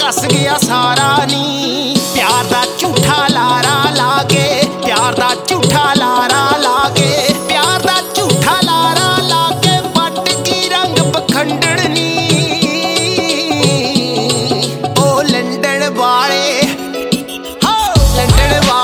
दस गया सारा नी प्यार दा झूठा लारा लाके प्यार दा झूठा लारा लाके प्यार दा झूठा लारा लाके पट की रंग पखंडण नी ओ लंडन वाले हो लंडन वाले